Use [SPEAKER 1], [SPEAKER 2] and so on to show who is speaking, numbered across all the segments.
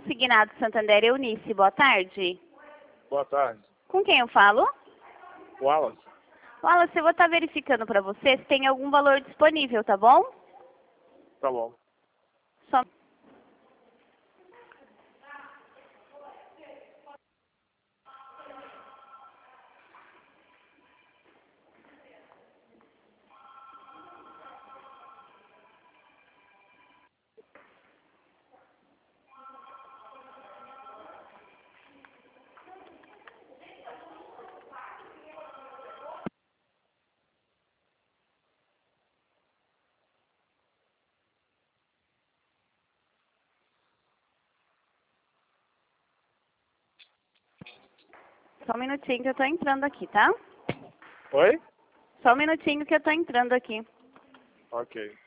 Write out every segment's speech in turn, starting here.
[SPEAKER 1] Consignado Santander Eunice, boa tarde.
[SPEAKER 2] Boa tarde.
[SPEAKER 1] Com quem eu falo?
[SPEAKER 2] Wallace.
[SPEAKER 1] Wallace, eu vou estar verificando para você se tem algum valor disponível, tá bom?
[SPEAKER 2] Tá bom.
[SPEAKER 1] Só... Só um minutinho que eu tô entrando aqui, tá?
[SPEAKER 2] Oi?
[SPEAKER 1] Só um minutinho que eu tô entrando aqui.
[SPEAKER 2] Ok.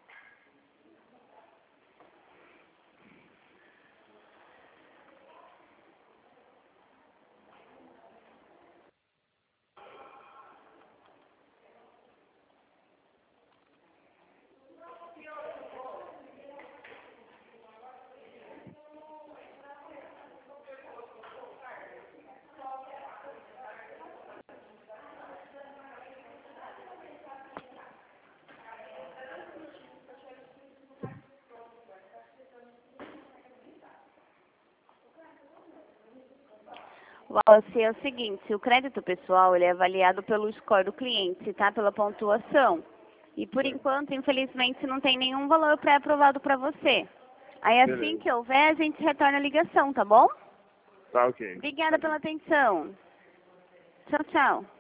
[SPEAKER 1] Wallace, é o seguinte, o crédito pessoal ele é avaliado pelo score do cliente, tá? Pela pontuação. E por enquanto, infelizmente, não tem nenhum valor pré-aprovado para você. Aí assim
[SPEAKER 2] Beleza.
[SPEAKER 1] que houver, a gente retorna a ligação, tá bom?
[SPEAKER 2] Tá ok.
[SPEAKER 1] Obrigada pela atenção. Tchau, tchau.